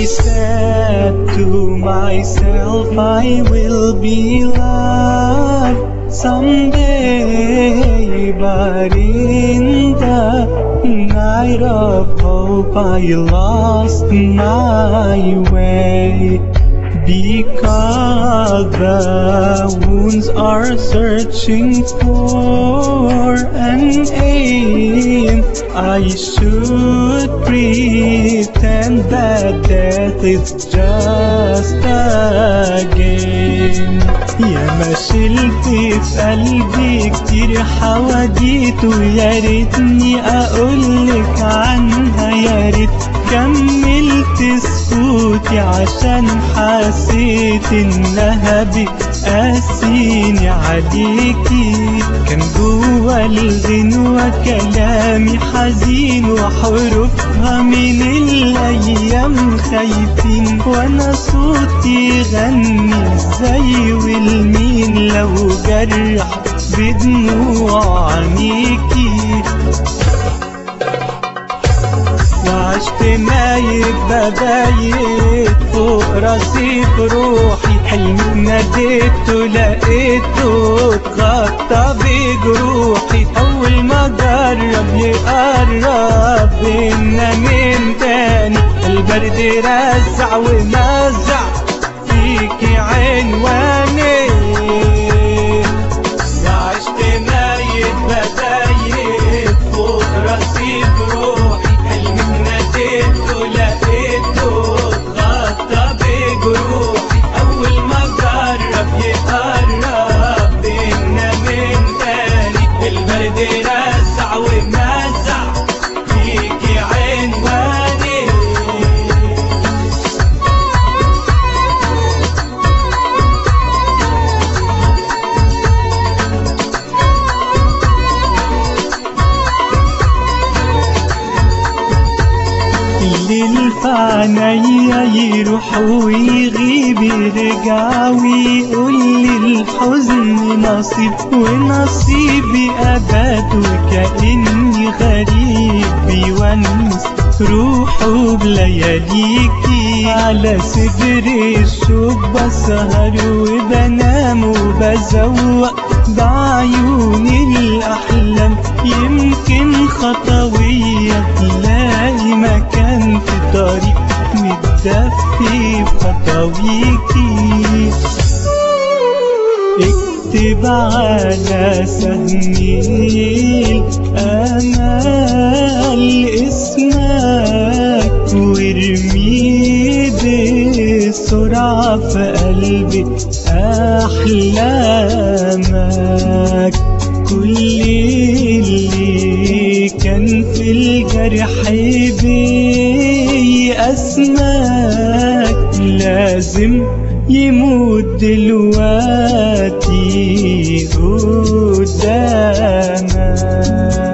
said to myself, I will be loved someday, but in the night of hope I lost my way. Because the wounds are searching for an aim, I should pretend that death is just a game. يا ما شلت في قلبي كتير حواديت، ويا ريتني اقولك عنها، يا ريت كملت سكوتي عشان حسيت انها بتقاسيني عليكي. كان جوا الغنوة كلامي حزين، وحروفها من الايام خايفين، وانا صوتي غني ازاي والمين لو جرح بدموع عينيكي. وعشت نايب ببايت فوق راسي بروحي، حلمي ناديته لقيته اتغطى بجروحي. أول ما جرب يقرب بينا من تاني، البرد رزع ومزع فيكي عنواني. وعشت نايب ببايت فوق راسي بروحي، لقيته اتغطى بجروحي. أول ما جرب يقرب بينا من تاني، البرد رزع ومزع فيكي عنواني. الليل في عينيا يروح ويغيب، يرجع ويقولي الحزن نصيب، ونصيبي أبد وكأني غريب بيونس روحه بلياليكي. على صدر الشوق بسهر وبنام وبزوق بعيوني الأحلام، يمكن خطوية تلاقي مكان في طريق متدفي بخطويكي. اكتب على سهمي الأمال اسمك، وارميه بسرعة في قلبي أحلامك. كل اللي كان في الجرح بيأسمك، لازم يموت دلوقتي قدامك.